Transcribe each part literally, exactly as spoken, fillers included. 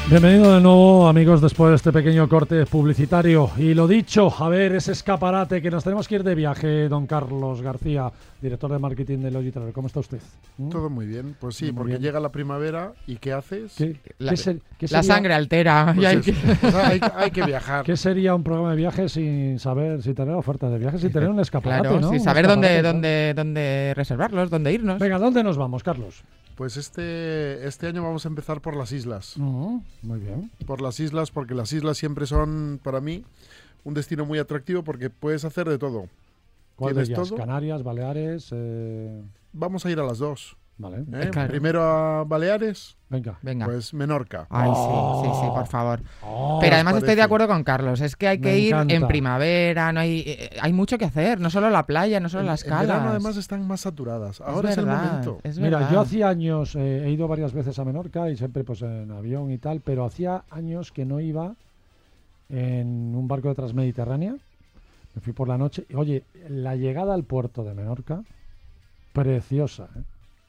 Bienvenido de nuevo, amigos, después de este pequeño corte publicitario. Y lo dicho, a ver, ese escaparate que nos tenemos que ir de viaje, don Carlos García, director de marketing de Logitravel. ¿Cómo está usted? ¿Mm? Todo muy bien, pues sí, Muy porque bien. llega la primavera y ¿qué haces? ¿Qué, La, qué ser- qué la sería, sangre altera. Pues y hay eso, que- o sea, hay, hay que viajar. ¿Qué sería un programa de viaje sin saber, sin tener ofertas de viaje, sin tener un escaparate, Claro, ¿no? sin Un saber dónde, escaparate, ¿no? dónde, dónde reservarlos, dónde irnos. Venga, ¿dónde nos vamos, Carlos? Pues este, este año vamos a empezar por las islas. Mm, muy bien. Por las islas, porque las islas siempre son, para mí, un destino muy atractivo porque puedes hacer de todo. ¿Cuál de ¿Tienes ellas? todo? Canarias, Baleares. Eh... Vamos a ir a las dos. Vale. ¿eh? Claro. Primero a Baleares, Venga. Venga. pues Menorca. Ay, Oh. sí, sí, sí, por favor. Oh, Pero os además estoy parece? de acuerdo con Carlos. Es que hay que Me ir encanta. en primavera, no hay, eh, hay mucho que hacer. No solo la playa, no solo En, las en calas. verano además están más saturadas. Ahora es, el verdad, momento. es Mira, verdad. yo hacía años, eh, he ido varias veces a Menorca y siempre pues en avión y tal, pero hacía años que no iba en un barco de Transmediterránea. Me fui por la noche. Y, oye, la llegada al puerto de Menorca, preciosa, ¿eh?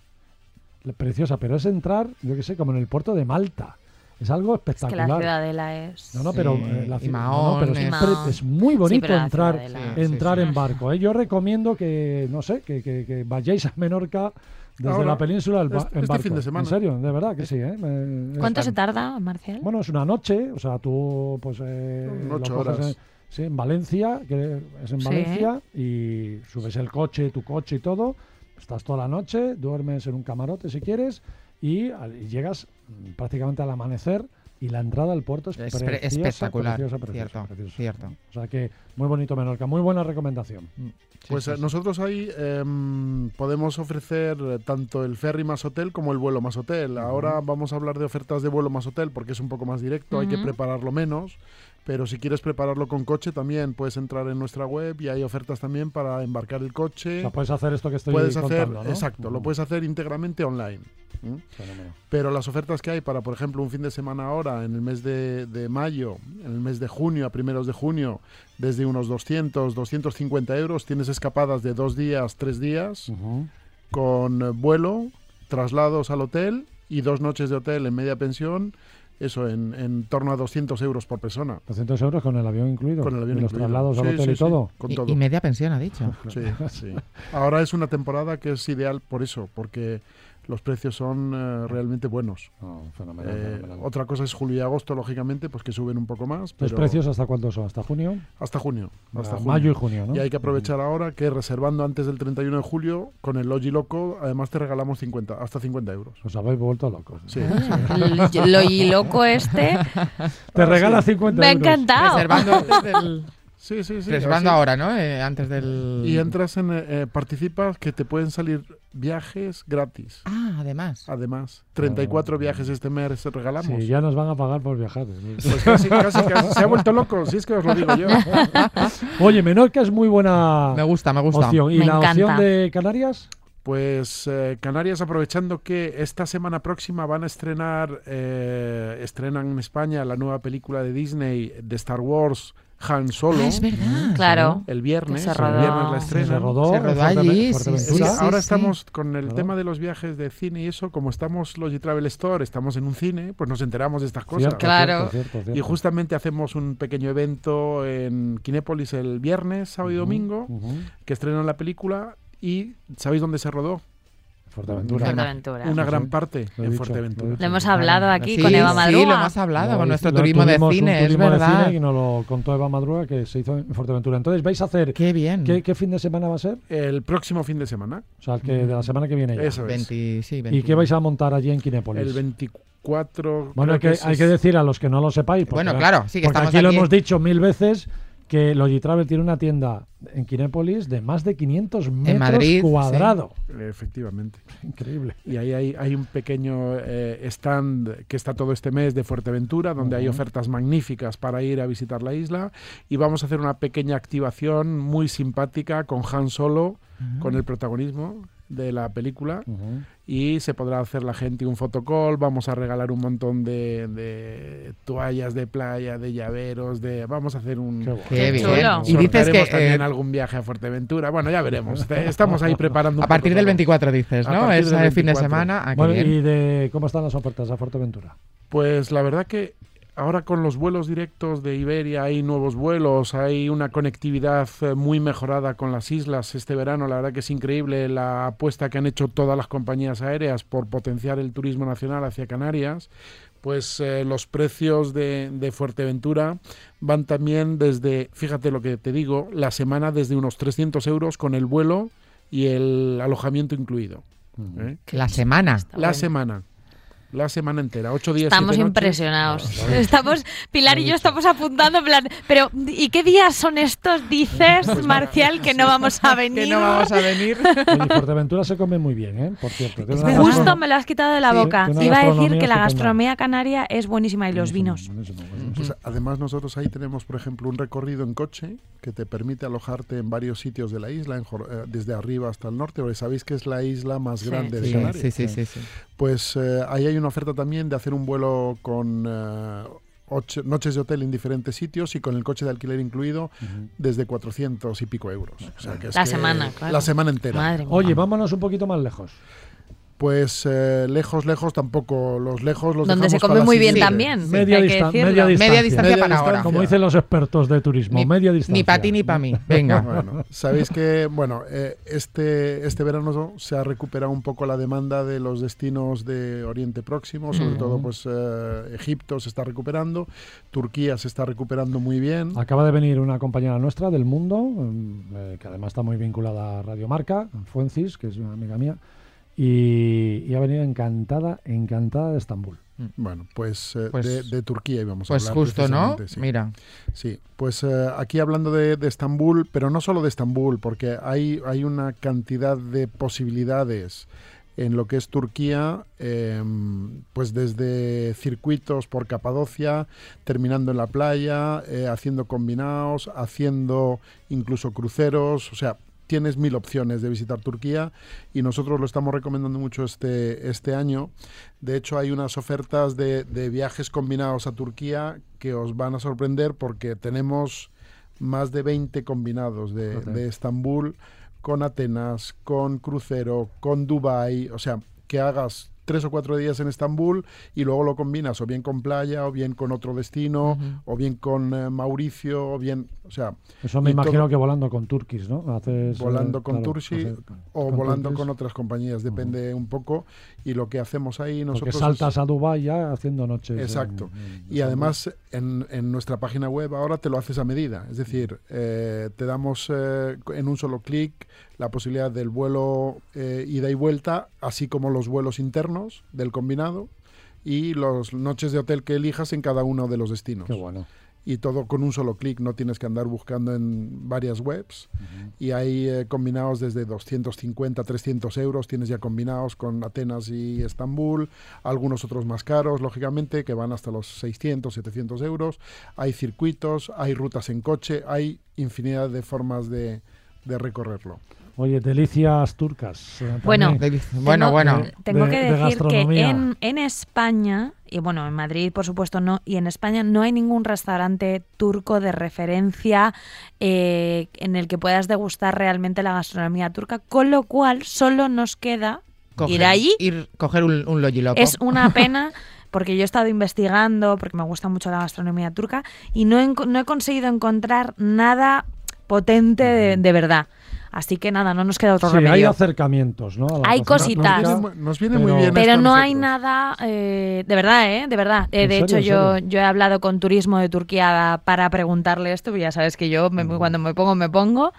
Le- Preciosa, pero es entrar, yo qué sé, como en el puerto de Malta. Es algo Es que espectacular. la ciudadela es... No, no, pero, Sí, eh, la y ci- Mahón, no, no, pero es, es- pre- es muy Sí, bonito pero la entrar, ciudadela- Sí, entrar sí. en barco. ¿eh? Yo recomiendo que, no sé, que, que- que vayáis a Menorca desde Ahora, la península al ba- este- en este barco. fin de semana. En serio, de verdad que sí. ¿eh? Me- ¿Cuánto es- se tarda, Marcial? Bueno, es una noche, o sea, tú pues eh, Son lo ocho coges horas. En, sí, en Valencia, que es en Sí. Valencia, y subes el coche, tu coche y todo, estás toda la noche, duermes en un camarote si quieres, y, al- y llegas mm, prácticamente al amanecer. Y la entrada al puerto es, Es pre- preciosa, espectacular. preciosa, preciosa, Cierto, preciosa. cierto. O sea que muy bonito Menorca, muy buena recomendación. Sí, Pues sí, eh, sí. nosotros ahí em, podemos ofrecer eh, tanto el ferry más hotel como el vuelo más hotel. Ahora vamos a hablar de ofertas de vuelo más hotel porque es un poco más directo, hay que Ujú. prepararlo menos. Pero si quieres prepararlo con coche también puedes entrar en nuestra web y hay ofertas también para embarcar el O coche. sea, puedes hacer esto que estoy puedes hacer, contando, ¿no? exacto, lo Mm, puedes hacer íntegramente online. ¿m? fenómeno. Pero las ofertas que hay para, por ejemplo, un fin de semana ahora, en el mes de, de mayo, en el mes de junio, a primeros de junio, desde unos doscientos, doscientos cincuenta euros, tienes escapadas de dos días, tres días, Ujú. con eh, vuelo, traslados al hotel y dos noches de hotel en media pensión, eso, en, en torno a doscientos euros por persona. doscientos euros con el avión incluido. Con el avión y los incluido. traslados al Sí, hotel sí, y sí, todo. con Y- todo. y media pensión, ha dicho. Sí, sí. Ahora es una temporada que es ideal por eso, porque los precios son eh, realmente buenos. No, fenomenal, Eh, fenomenal. otra cosa es julio y agosto, lógicamente, pues que suben un poco más. ¿Los Pero precios hasta cuánto son? ¿Hasta junio? hasta junio. Hasta Ah, junio. mayo y junio, ¿no? Y hay que aprovechar ahora que reservando antes del treinta y uno de julio, con el Logi Loco, además te regalamos cincuenta, hasta cincuenta euros. Os habéis vuelto locos. Sí, Ah, el- Lo y loco este Te Ah, regala sí. cincuenta me ha euros. encantado. Reservando antes del... sí, sí. sí, reservando así. ahora, ¿no? Eh, antes del... Y entras en, eh, eh, participas que te pueden salir viajes gratis. Ah, además. Además, treinta y cuatro Ah. viajes este mes regalamos. Sí, ya nos van a pagar por viajar. Pues casi, casi, casi. Se ha vuelto loco, si es que os lo digo yo. Oye, Menorca es muy buena Me gusta, me gusta. opción. ¿Y Me la opción encanta. de Canarias? Pues eh, Canarias, aprovechando que esta semana próxima van a estrenar, eh, estrenan en España la nueva película de Disney de Star Wars, Han Solo. Ah, es verdad. Claro. El viernes, Que se el rodó. viernes la Sí, estrenan. Se rodó, Se en rodó Fuerteve- allí, sí, Fuerteventura. Sí, sí, ahora sí. estamos con el Claro. tema de los viajes de cine y eso, como estamos Logi Travel Store, estamos en un cine, pues nos enteramos de estas cosas. Cierto, Claro. cierto, cierto, cierto. Y justamente hacemos un pequeño evento en Kinépolis el viernes, sábado y Ujú, domingo, ujú. que estrenan la película. ¿Y sabéis dónde se rodó? Fuerteventura. Fuerteventura. Una Sí, gran sí. parte Lo he en dicho, lo he Fuerteventura. dicho. Lo hemos hablado aquí Sí, con Eva sí, Madruga. lo hemos hablado Lo- con nuestro lo turismo de tuvimos, un cine, es turismo de verdad. cine y nos lo contó Eva Madruga que se hizo en Fuerteventura. Entonces, ¿vais a hacer Qué bien. qué, qué fin de semana va a ser? El próximo fin de semana. O sea, el que de la semana que viene ya. Eso es. veinte, sí, ¿Y veinte. qué vais a montar allí en Kinépolis? El veinticuatro. Bueno, hay creo que, ese hay es- que decir a los que no lo sepáis. Porque, Bueno, claro, sí que porque estamos aquí lo aquí. hemos dicho mil veces que Logitravel tiene una tienda en Kinépolis de más de quinientos metros Madrid, cuadrados. Efectivamente. Increíble. Y ahí hay, hay un pequeño eh, stand que está todo este mes de Fuerteventura, donde hay Ujú. ofertas magníficas para ir a visitar la isla. Y vamos a hacer una pequeña activación muy simpática con Han Solo, con el protagonismo de la película. Ujú. Y se podrá hacer la gente un fotocall, vamos a regalar un montón de, de toallas de playa, de llaveros, de vamos a hacer un... Qué bueno. Qué bien. chulo. Y dices que Sortearemos también eh, algún viaje a Fuerteventura. Bueno, ya veremos. Te- Estamos ahí preparando un a partir poco del todo. veinticuatro dices, A ¿no? partir Es del el fin de veinticuatro. semana. Ah, qué Bueno, bien. ¿y de cómo están las ofertas a Fuerteventura? Pues la verdad que ahora con los vuelos directos de Iberia hay nuevos vuelos, hay una conectividad eh, muy mejorada con las islas este verano. La verdad que es increíble la apuesta que han hecho todas las compañías aéreas por potenciar el turismo nacional hacia Canarias. Pues eh, los precios de, de Fuerteventura van también desde, fíjate lo que te digo, la semana desde unos trescientos euros con el vuelo y el alojamiento incluido. ¿eh? La semana. Está La bueno. semana. La semana entera, ocho días, Estamos siete noches. impresionados. Estamos, Pilar y yo estamos apuntando en plan, pero ¿y qué días son estos, dices, Marcial, que no vamos a venir? Que no vamos a venir. En Fuerteventura se come muy bien, ¿eh? Por cierto. tiene Es una verdad. Justo gastronomía- me lo has quitado de la Sí, boca. tiene una Iba a decir gastronomía que la estupenda. gastronomía canaria es buenísima y los vinos. Buenísimo, buenísimo. Pues además nosotros ahí tenemos, por ejemplo, un recorrido en coche que te permite alojarte en varios sitios de la isla, en Jor- eh, desde arriba hasta el norte, porque sabéis que es la isla más Sí. grande de Sí, Canarias. sí, sí, sí, sí. Pues eh, ahí hay una oferta también de hacer un vuelo con eh, ocho noches de hotel en diferentes sitios y con el coche de alquiler incluido Ujú. desde cuatrocientos y pico euros. O sea, que es La que- semana, claro. La semana entera. Madre mía. Oye, vámonos un poquito más lejos. Pues eh, lejos, lejos tampoco. Los lejos los Donde se dejamos para come la muy bien siguiente. también. Media, hay que distan- decirlo. media distancia. Media distancia Media para ahora. distancia. Como dicen los expertos de turismo, Ni- media distancia. Ni para ti ni para mí. Venga. Bueno, sabéis que bueno eh, este este verano se ha recuperado un poco la demanda de los destinos de Oriente Próximo, sobre Mm. todo pues eh, Egipto se está recuperando, Turquía se está recuperando muy bien. Acaba de venir una compañera nuestra del Mundo, mm, eh, que además está muy vinculada a Radio Marca, Fuencis, que es una amiga mía, y, y ha venido encantada, encantada de Estambul. Bueno, pues, eh, Pues- de, de Turquía íbamos a Pues hablar. justo, ¿no? precisamente, sí. Mira. Sí, pues eh, aquí hablando de, de Estambul, pero no solo de Estambul, porque hay, hay una cantidad de posibilidades en lo que es Turquía, eh, pues desde circuitos por Capadocia, terminando en la playa, eh, haciendo combinados, haciendo incluso cruceros, o sea, tienes mil opciones de visitar Turquía y nosotros lo estamos recomendando mucho este, este año. De hecho, hay unas ofertas de, de viajes combinados a Turquía que os van a sorprender porque tenemos más de veinte combinados de, Joder. de Estambul con Atenas, con crucero, con Dubái, o sea, que hagas tres o cuatro días en Estambul y luego lo combinas o bien con playa o bien con otro destino Ujú. o bien con eh, Mauricio o bien, o sea, Eso me Y imagino todo- que volando con Turkish, ¿no? Haces, volando eh, con claro, Tursi hacer- o con volando Turkish, con otras compañías, depende un poco, y lo que hacemos ahí Porque nosotros es- saltas a Dubái ya haciendo noches. Exacto. en- en y Estambul. además en, en nuestra página web ahora te lo haces a medida, es decir, eh, te damos eh, en un solo clic la posibilidad del vuelo eh, ida y vuelta, así como los vuelos internos del combinado y las noches de hotel que elijas en cada uno de los destinos. Qué bueno. Y todo con un solo clic, no tienes que andar buscando en varias webs. Y hay eh, combinados desde doscientos cincuenta, trescientos euros, tienes ya combinados con Atenas y Estambul, algunos otros más caros, lógicamente, que van hasta los seiscientos, setecientos euros. Hay circuitos, hay rutas en coche, hay infinidad de formas de, de recorrerlo. Oye, delicias turcas. eh, Bueno, también. Bueno, Tengo- bueno. Tengo de- que de decir que gastronomía. en, en España, y bueno, en Madrid por supuesto no, y en España no hay ningún restaurante turco de referencia eh, en el que puedas degustar realmente la gastronomía turca, con lo cual solo nos queda Coger, ir allí. Ir, coger un, un logiloco. Es una pena porque yo he estado investigando, porque me gusta mucho la gastronomía turca, y no he, enco- no he conseguido encontrar nada potente de, de verdad. Así que nada, no nos queda otro Sí, hay remedio. acercamientos, ¿no? a la Hay cocina cositas. Nos turca. viene, mu- nos viene pero- muy bien Pero esto a no hay nosotros. nada, eh, de verdad, ¿eh? De verdad. Eh, ¿En de serio, hecho, en yo, serio? yo he hablado con Turismo de Turquía para preguntarle esto, porque ya sabes que yo me- Mm. cuando me pongo, me pongo,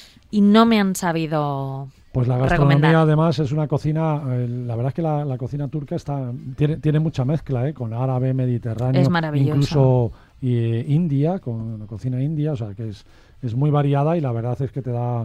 y no me han sabido... Pues la gastronomía recomendar. además es una cocina, eh, la verdad es que la, la cocina turca está tiene, tiene mucha mezcla, ¿eh? Con árabe, mediterráneo, Es maravilloso. incluso eh, India, con la cocina india, o sea que es, es muy variada y la verdad es que te da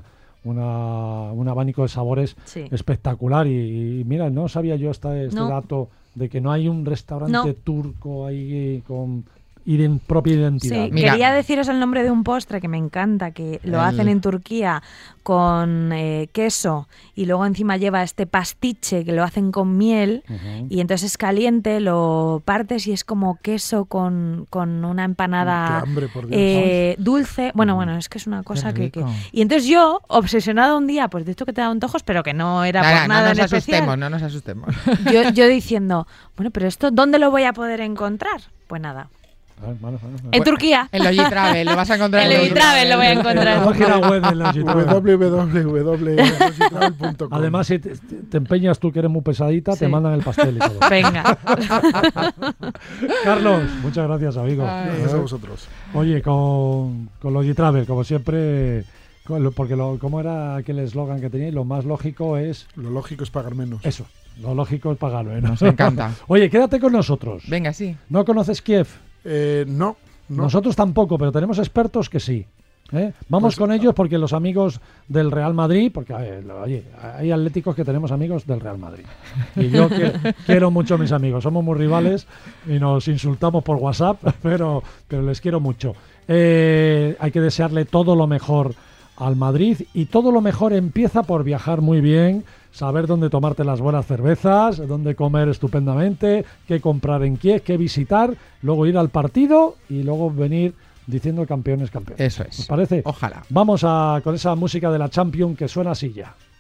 una, un abanico de sabores Sí. espectacular y, y mira, no sabía yo este, este No. dato de que no hay un restaurante No. turco ahí con iden- propia identidad. Sí, Mira. quería deciros el nombre de un postre que me encanta, que lo El- hacen en Turquía con eh, queso y luego encima lleva este pastiche que lo hacen con miel Ujú. y entonces es caliente, lo partes y es como queso con, con una empanada Qué hambre, por Dios. eh, dulce. Bueno, bueno, es que es una cosa que, que- rico. Y entonces yo, obsesionada un día, pues de esto que te da antojos, pero que no era Nada, por nada no nos en especial. asustemos, no nos asustemos. Yo, yo diciendo, bueno, pero esto, ¿dónde lo voy a poder encontrar? Pues nada, Ah, vale, vale, vale. en Turquía. En Logi Travel, lo vas a encontrar En en Logi Travel lo voy a encontrar. En la página web de la Logitravel. w w w punto logitravel punto com. Además, si te, te empeñas tú que eres muy pesadita, te Sí. mandan el pastel y todo. Venga. Carlos, muchas gracias, amigo. Ay. Gracias a vosotros. Oye, con, con Logitravel, como siempre, con lo- porque lo, ¿cómo era aquel eslogan que teníais? Lo más lógico es Lo lógico es pagar menos. eso. Lo lógico es pagarlo, ¿eh? Nos encanta. Oye, quédate con nosotros. Venga, sí. ¿No conoces Kiev? Eh, no, no. Nosotros tampoco, pero tenemos expertos que sí. ¿eh? Vamos Pues- con ellos porque los amigos del Real Madrid, porque eh, lo- oye, hay atléticos que tenemos amigos del Real Madrid. Y yo que, quiero mucho a mis amigos. Somos muy rivales y nos insultamos por WhatsApp, pero, pero les quiero mucho. Eh, hay que desearle todo lo mejor al Madrid y todo lo mejor empieza por viajar muy bien, saber dónde tomarte las buenas cervezas, dónde comer estupendamente, qué comprar en Kiev, qué visitar, luego ir al partido y luego venir diciendo campeones, campeones. Eso ¿Os es. parece? Ojalá. Vamos a con esa música de la Champions que suena así ya.